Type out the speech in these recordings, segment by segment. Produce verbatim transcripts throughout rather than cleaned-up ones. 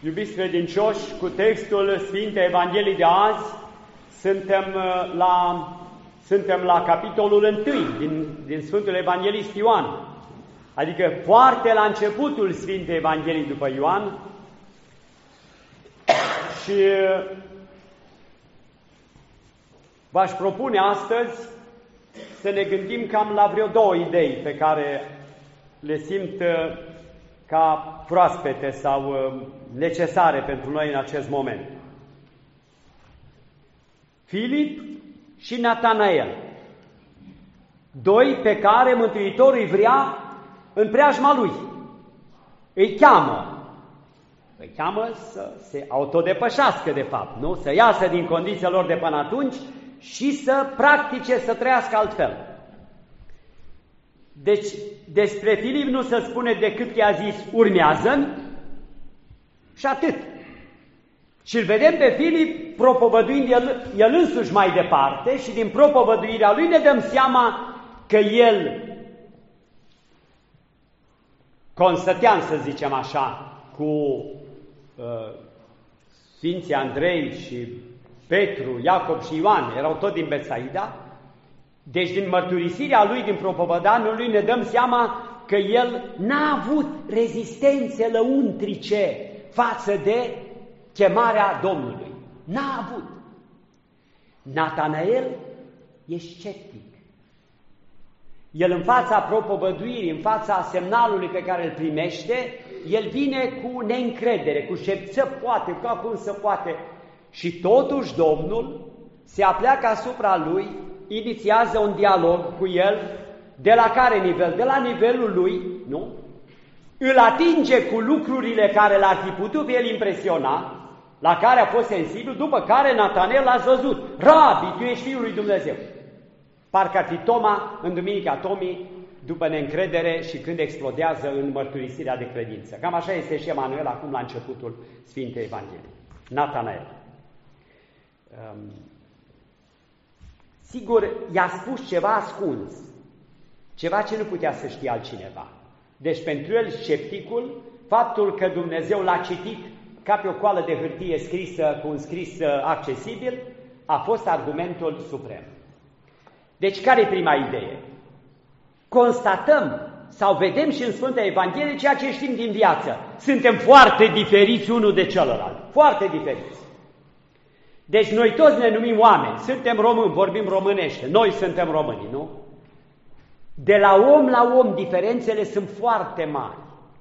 Iubiți credincioși, cu textul Sfintei Evangheliei de azi, suntem la, suntem la capitolul întâi din, din Sfântul Evanghelist Ioan, adică foarte la începutul Sfintei Evangheliei după Ioan. Și v-aș propune astăzi să ne gândim cam la vreo două idei pe care le simt ca proaspete sau necesare pentru noi în acest moment. Filip și Natanael, doi pe care Mântuitorul îi vrea în preajma lui. Îi cheamă. Îi cheamă să se autodepășească, de fapt, nu? Să iasă din condițiile lor de până atunci și să practice, să trăiască altfel. Deci, despre Filip nu se spune decât că i-a zis, urmează-mi și atât. Și îl vedem pe Filip propovăduind el, el însuși mai departe și din propovăduirea lui ne dăm seama că el, Constătean, să zicem așa, cu uh, Sfinții Andrei și Petru, Iacob și Ioan, erau tot din Betsaida. Deci din mărturisirea lui, din propovădanul lui, ne dăm seama că el n-a avut rezistențe lăuntrice față de chemarea Domnului. N-a avut. Natanael e sceptic. El în fața propovăduirii, în fața semnalului pe care îl primește, el vine cu neîncredere, cu șepță poate, cu acum se poate. Și totuși Domnul se apleacă asupra lui, inițiază un dialog cu el, de la care nivel? De la nivelul lui, nu? Îl atinge cu lucrurile care l-ar fi putut pe el impresiona, la care a fost sensibil, după care Natanael l-a văzut. Rabi, tu ești Fiul lui Dumnezeu. Parcă ar fi Toma în Duminica Tomii, după neîncredere și când explodează în mărturisirea de credință. Cam așa este și Emanuel acum la începutul Sfintei Evangheliei. Natanael. Um, Sigur, i-a spus ceva ascuns, ceva ce nu putea să știe altcineva. Deci pentru el, scepticul, faptul că Dumnezeu l-a citit ca pe o coală de hârtie scrisă cu un scris accesibil, a fost argumentul suprem. Deci care e prima idee? Constatăm sau vedem și în Sfânta Evanghelie ceea ce știm din viață. Suntem foarte diferiți unul de celălalt, foarte diferiți. Deci noi toți ne numim oameni, suntem români, vorbim românește, noi suntem români, nu? De la om la om diferențele sunt foarte mari.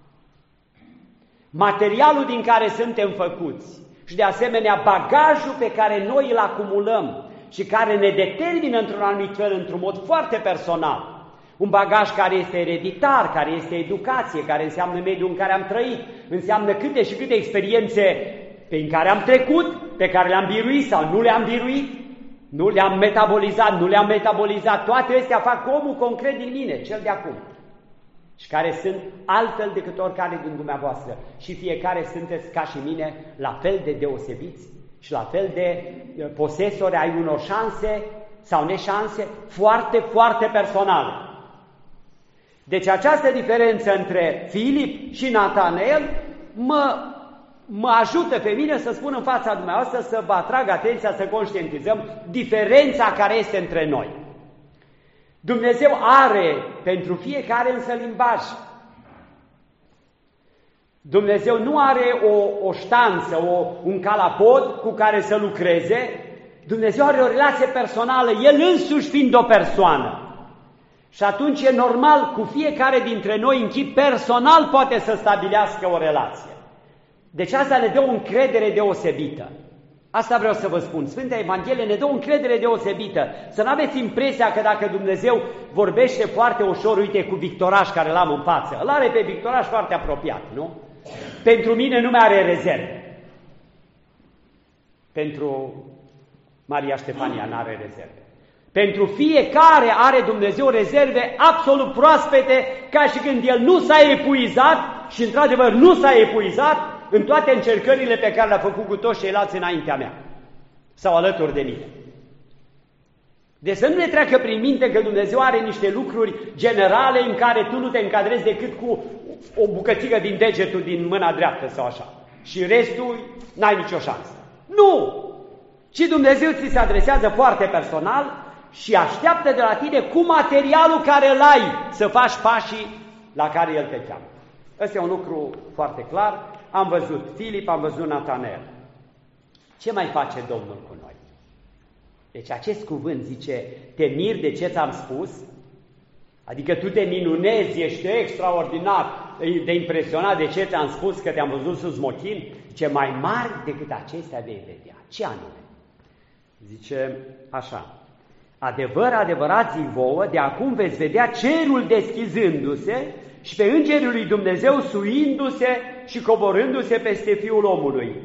Materialul din care suntem făcuți și de asemenea bagajul pe care noi îl acumulăm și care ne determină într-un anumit fel, într-un mod foarte personal. Un bagaj care este ereditar, care este educație, care înseamnă mediul în care am trăit, înseamnă câte și câte experiențe prin care am trecut, pe care le-am biruit sau nu le-am biruit, nu le-am metabolizat, nu le-am metabolizat, toate astea fac omul concret din mine, cel de acum. Și care sunt altfel decât oricare din dumneavoastră. Și fiecare sunteți ca și mine la fel de deosebiți și la fel de posesori ai unor șanse sau neșanse foarte, foarte personale. Deci această diferență între Filip și Natanael mă mă ajută pe mine să spun în fața dumneavoastră, să vă atrag atenția, să conștientizăm diferența care este între noi. Dumnezeu are pentru fiecare însă limbaj. Dumnezeu nu are o, o ștanță, o, un calapod cu care să lucreze. Dumnezeu are o relație personală, El însuși fiind o persoană. Și atunci e normal, cu fiecare dintre noi în chip personal poate să stabilească o relație. Deci asta ne dă o încredere deosebită. Asta vreau să vă spun. Sfânta Evanghelie ne dă o încredere deosebită. Să nu aveți impresia că dacă Dumnezeu vorbește foarte ușor, uite, cu Victoraș care l-am în față. Îl are pe Victoraș foarte apropiat, nu? Pentru mine nu mai are rezerve. Pentru Maria Ștefania n-are rezerve. Pentru fiecare are Dumnezeu rezerve absolut proaspete, ca și când el nu s-a epuizat și într-adevăr nu s-a epuizat în toate încercările pe care le-a făcut cu toți ceilalți înaintea mea sau alături de mine. Deci să nu ne treacă prin minte că Dumnezeu are niște lucruri generale în care tu nu te încadrezi decât cu o bucățică din degetul din mâna dreaptă sau așa. și restul n-ai nicio șansă. Nu! Ci Dumnezeu ți se adresează foarte personal și așteaptă de la tine cu materialul care îl ai să faci pașii la care El te cheamă. Ăsta e un lucru foarte clar. Am văzut Filip, am văzut Natanael. Ce mai face Domnul cu noi? Deci acest cuvânt zice, te miri de ce ți-am spus? Adică tu te minunezi, ești extraordinar de impresionat de ce ți-am spus că te-am văzut sus mochin? Zice, mai mari decât acestea vei vedea. Ce anume? Zice așa, adevăr, adevărat zic vouă, de acum veți vedea cerul deschizându-se și pe îngerul lui Dumnezeu suindu-se și coborându-se peste Fiul omului.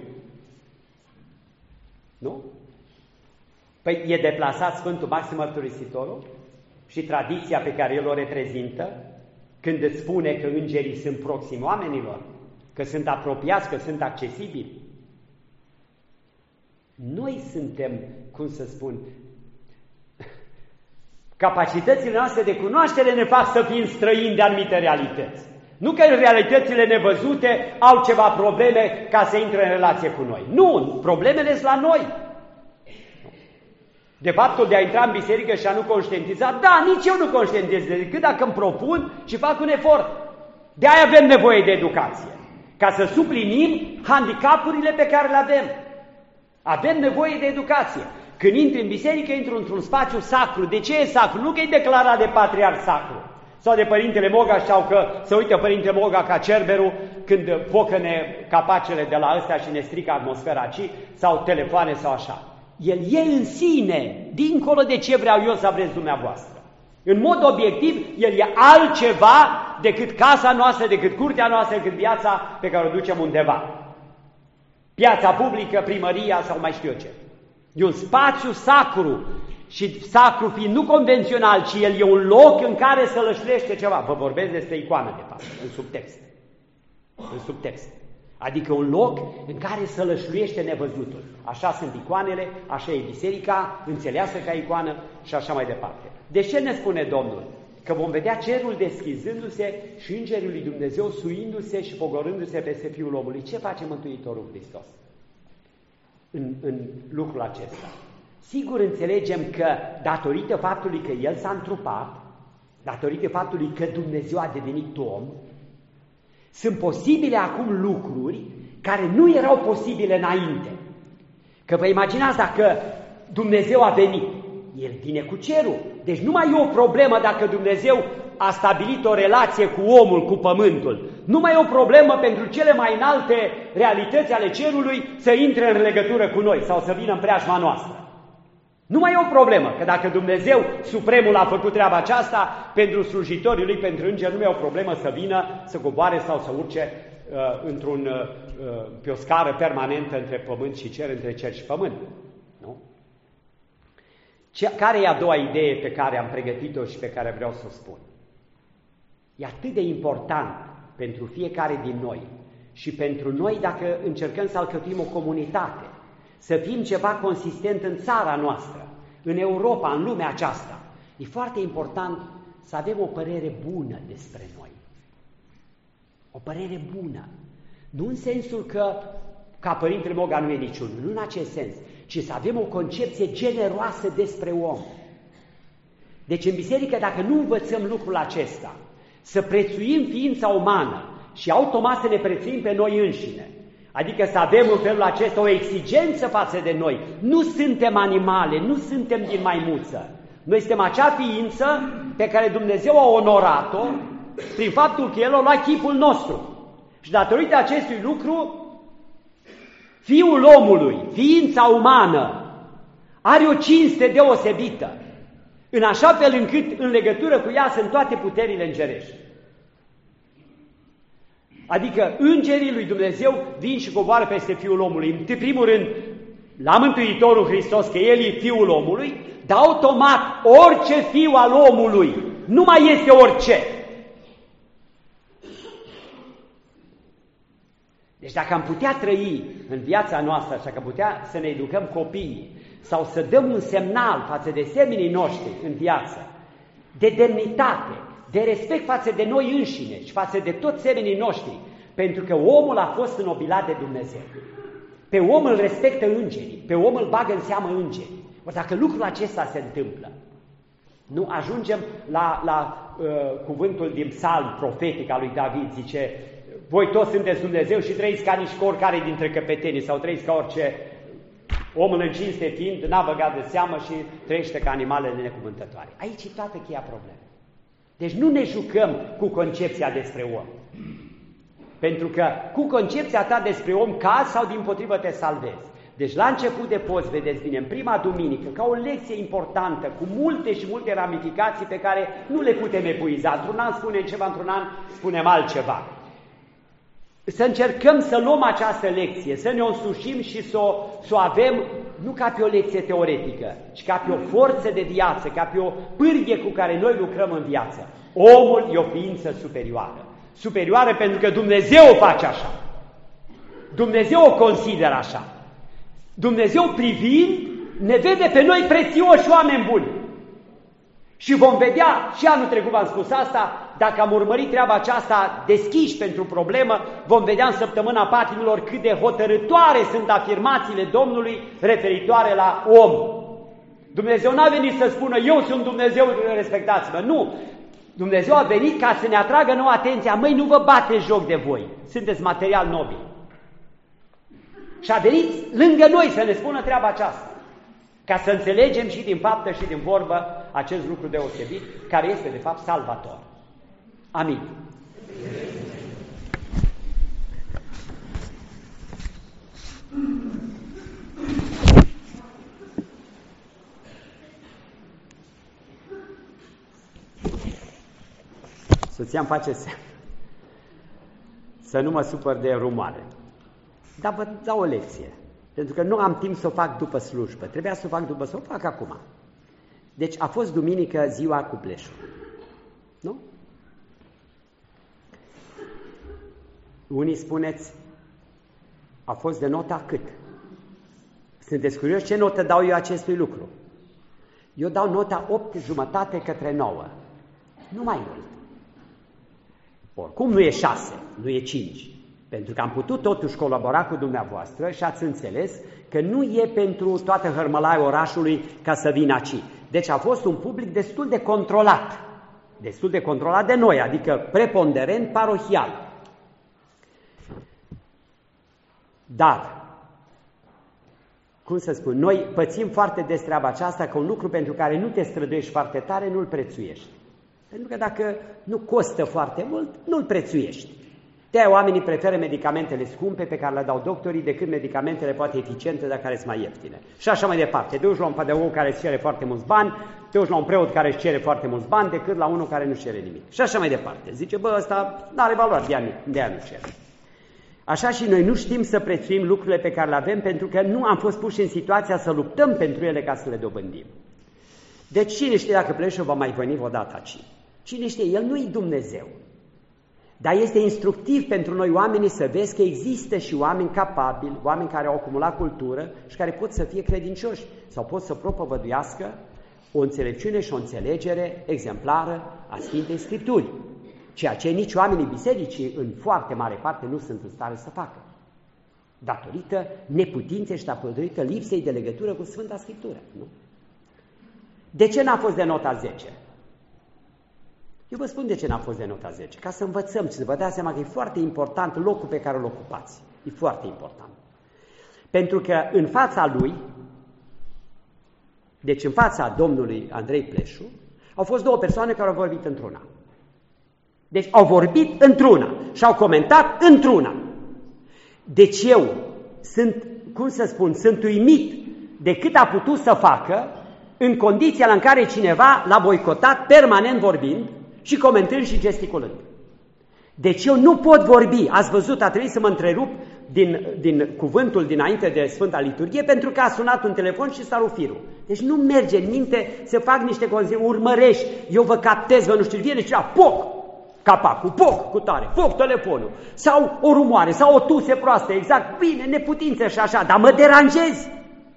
Nu? Păi e deplasat Sfântul Maxim Mărturisitorul și tradiția pe care el o reprezintă când îți spune că îngerii sunt proximi oamenilor, că sunt apropiați, că sunt accesibili. Noi suntem, cum să spun, capacitățile noastre de cunoaștere ne fac să fim străini de anumite realități. Nu că realitățile nevăzute au ceva probleme ca să intre în relație cu noi. Nu, problemele sunt la noi. De faptul de a intra în biserică și a nu conștientiza, da, nici eu nu conștientizez, decât dacă îmi propun și fac un efort. De-aia avem nevoie de educație, ca să suplinim handicapurile pe care le avem. Avem nevoie de educație. Când intri în biserică, intru într-un spațiu sacru. De ce e sacru? Nu că e declarat de patriarh sacru sau de Părintele Moga sau că se uită Părintele Moga ca cerberul când focăne capacele de la ăstea și ne strică atmosfera aici, sau telefoane sau așa. El e în sine, dincolo de ce vreau eu să vreți dumneavoastră. În mod obiectiv, el e altceva decât casa noastră, decât curtea noastră, decât viața pe care o ducem undeva. Piața publică, primăria sau mai știu eu ce. E un spațiu sacru și sacru fiind nu convențional, ci el e un loc în care se lășlește ceva. Vă vorbesc despre icoană, de fapt, în subtext. În subtext. Adică un loc în care se lășluiește nevăzutul. Așa sunt icoanele, așa e biserica, înțeleasă ca icoană și așa mai departe. De ce ne spune Domnul? Că vom vedea cerul deschizându-se și îngerul lui Dumnezeu suindu-se și pogorându-se peste Fiul omului. Ce face Mântuitorul Hristos în, în lucrul acesta? Sigur înțelegem că datorită faptului că El s-a întrupat, datorită faptului că Dumnezeu a devenit om, sunt posibile acum lucruri care nu erau posibile înainte. Că vă imaginați dacă Dumnezeu a venit, El vine cu cerul. Deci nu mai e o problemă dacă Dumnezeu a stabilit o relație cu omul, cu pământul. Nu mai e o problemă pentru cele mai înalte realități ale cerului să intre în legătură cu noi sau să vină în preajma noastră. Nu mai e o problemă, că dacă Dumnezeu Supremul a făcut treaba aceasta, pentru slujitorii Lui, pentru îngeri, nu mai e o problemă să vină, să coboare sau să urce uh, într-un, uh, pe o scară permanentă între pământ și cer, între cer și pământ. Nu? Ce, care e a doua idee pe care am pregătit-o și pe care vreau să o spun? E atât de important pentru fiecare din noi și pentru noi dacă încercăm să alcătuim o comunitate, să fim ceva consistent în țara noastră, în Europa, în lumea aceasta. E foarte important să avem o părere bună despre noi. O părere bună. Nu în sensul că, ca Părintele Moga nu e niciunul, nu în acest sens, ci să avem o concepție generoasă despre om. Deci în biserică, dacă nu învățăm lucrul acesta, să prețuim ființa umană și automat să ne prețuim pe noi înșine, adică să avem în felul acesta o exigență față de noi. Nu suntem animale, nu suntem din maimuță. Noi suntem acea ființă pe care Dumnezeu a onorat-o prin faptul că El a luat chipul nostru. Și datorită acestui lucru, Fiul omului, ființa umană, are o cinste deosebită, în așa fel încât în legătură cu ea sunt toate puterile îngerești. Adică îngerii lui Dumnezeu vin și coboară peste Fiul omului. În primul rând, la Mântuitorul Hristos, că El e Fiul omului, dar automat orice fiu al omului nu mai este orice. Deci dacă am putea trăi în viața noastră, așa că putea să ne educăm copiii sau să dăm un semnal față de semenii noștri în viață, de demnitate, de respect față de noi înșine și față de toți semenii noștri, Pentru că omul a fost înnobilat de Dumnezeu. Pe om îl respectă îngerii, pe om îl bagă în seamă îngerii. Ori dacă lucrul acesta se întâmplă, nu ajungem la, la uh, cuvântul din psalm profetic al lui David, zice, voi toți sunteți Dumnezeu și trăiți ca nici oricare dintre căpetenii sau trăiți ca orice om în cinste fiind, n-a băgat de seamă și trăiește ca animalele necuvântătoare. Aici e toată cheia problemei. Deci nu ne jucăm cu concepția despre om. Pentru că cu concepția ta despre om cazi sau dimpotrivă te salvezi. Deci la început de post, vedeți bine, în prima duminică, ca o lecție importantă, cu multe și multe ramificații pe care nu le putem epuiza. Într-un an spunem ceva, într-un an spunem altceva. Să încercăm să luăm această lecție, să ne o însușim și să o, să o avem nu ca pe o lecție teoretică, ci ca pe o forță de viață, ca pe o pârghie cu care noi lucrăm în viață. Omul e o ființă superioară. Superioară pentru că Dumnezeu o face așa. Dumnezeu o consideră așa. Dumnezeu privind ne vede pe noi prețioși oameni buni. Și vom vedea, și anul trecut v-am spus asta, dacă am urmărit treaba aceasta deschiși pentru problemă, vom vedea în săptămâna patimilor cât de hotărâtoare sunt afirmațiile Domnului referitoare la om. Dumnezeu n-a venit să spună, eu sunt Dumnezeu, respectați-mă. Nu! Dumnezeu a venit ca să ne atragă nouă atenția, măi, nu vă bate joc de voi, sunteți material nobil. Și a venit lângă noi să ne spună treaba aceasta, ca să înțelegem și din faptă și din vorbă acest lucru deosebit, care este de fapt salvator. Amin. Soția îmi face semn să nu mă supăr de rumoare. Dar vă dau o lecție, pentru că nu am timp să o fac după slujbă. Trebuia să o fac după, să o fac acum. Deci a fost duminică ziua cu Pleșul. Nu? Unii spuneți, a fost de nota cât? Sunteți curioși ce notă dau eu acestui lucru? Eu dau nota opt jumătate către nouă. Nu mai mult. Oricum nu e șase, nu e cinci. Pentru că am putut totuși colabora cu dumneavoastră și ați înțeles că nu e pentru toată hărmălaia orașului ca să vină aici. Deci a fost un public destul de controlat. Destul de controlat de noi, adică preponderent parohial. Dar, cum să spun, noi pățim foarte des treaba aceasta că un lucru pentru care nu te străduiești foarte tare, nu-l prețuiești. Pentru că dacă nu costă foarte mult, nu-l prețuiești. De-aia oamenii preferă medicamentele scumpe pe care le dau doctorii decât medicamentele poate eficiente, dar care sunt mai ieftine. Și așa mai departe. Te duci la un pedagog care îți cere foarte mulți bani, te duci la un preot care îți cere foarte mulți bani, decât la unul care nu cere nimic. Și așa mai departe. Zice, bă, ăsta nu are valoare, de-aia nu cere. Așa și noi nu știm să prețuim lucrurile pe care le avem, pentru că nu am fost puși în situația să luptăm pentru ele ca să le dobândim. Deci cine știe dacă Pleșul va mai veni vreodată aici? Cine știe? El nu-i Dumnezeu. Dar este instructiv pentru noi oamenii să vezi că există și oameni capabili, oameni care au acumulat cultură și care pot să fie credincioși sau pot să propovăduiască o înțelepciune și o înțelegere exemplară a Sfintei Scripturi, ceea ce nici oamenii bisericii în foarte mare parte nu sunt în stare să facă, datorită neputinței și datorită lipsei de legătură cu Sfânta Scriptură. Nu? De ce n-a fost de nota zece? Eu vă spun de ce n-a fost de nota zece, ca să învățăm și să vă dați seama că e foarte important locul pe care îl ocupați. E foarte important. Pentru că în fața lui, deci în fața domnului Andrei Pleșu, au fost două persoane care au vorbit într-una. Deci au vorbit într-una și au comentat într-una. Deci eu sunt, cum să spun, sunt uimit de cât a putut să facă în condiția în care cineva l-a boicotat permanent vorbind și comentând și gesticulând. Deci eu nu pot vorbi. Ați văzut, a trebuit să mă întrerup din, din cuvântul dinainte de Sfânta Liturghie pentru că a sunat un telefon și s-a rupt firul. Deci nu merge în minte să fac niște condiții, urmărești, eu vă captez, vă nu știu, vine și poc, capacul, poc, cu tare, poc, telefonul, sau o rumoare, sau o tuse proastă, exact, bine, neputință și așa, dar mă deranjezi.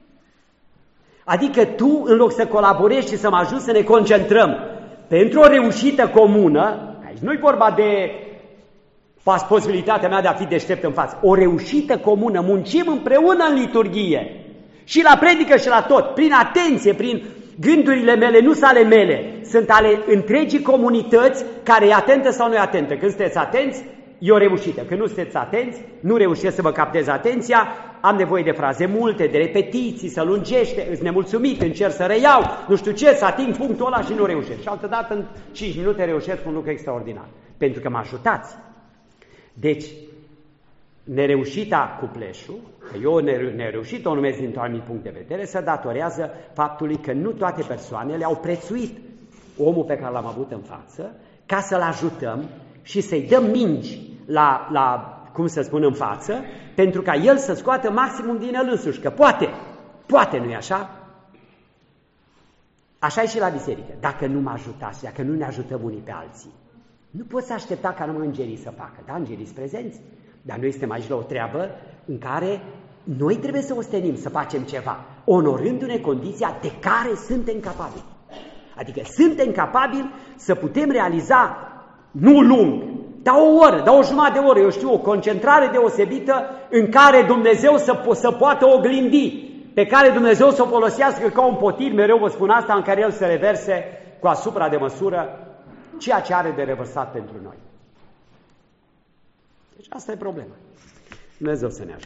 Adică tu, în loc să colaborezi și să mă ajuți să ne concentrăm pentru o reușită comună, aici nu-i vorba de posibilitatea mea de a fi deștept în față. O reușită comună, muncim împreună în liturghie. Și la predică și la tot, prin atenție, prin gândurile mele, nu sunt ale mele, sunt ale întregii comunități care e atentă sau nu e atentă. Când sunteți atenți, e o reușită. Când nu sunteți atenți, nu reușesc să vă captez atenția, am nevoie de fraze multe, de repetiții, să lungește, îți nemulțumit, încerc să reiau, nu știu ce, să ating punctul ăla și nu reușesc. Și altădată în cinci minute reușesc un lucru extraordinar. Pentru că mă ajutați. Deci, nereușita cu pleșul, că eu nereușit o numesc dintr-un anumit punct de vedere, se datorează faptului că nu toate persoanele au prețuit omul pe care l-am avut în față ca să-l ajutăm și să-i dăm mingi la, la, cum să spun, în față, pentru ca el să scoată maximum din el însuși, că poate, poate, nu-i așa? Așa e și la biserică. Dacă nu mă ajutați, dacă nu ne ajutăm unii pe alții, nu poți aștepta ca numai îngerii să facă. Da, îngerii sunt prezenți, dar noi suntem aici la o treabă în care noi trebuie să ostenim, să facem ceva, onorându-ne condiția de care suntem capabili. Adică suntem capabili să putem realiza, nu lung, dar o oră, dar o jumătate de oră, eu știu, o concentrare deosebită în care Dumnezeu să, po- să poată oglindi, pe care Dumnezeu să o folosească ca un potir, mereu vă spun asta, în care El să reverse cu asupra de măsură ceea ce are de revărsat pentru noi. Deci asta e problema. Dumnezeu să ne ajute.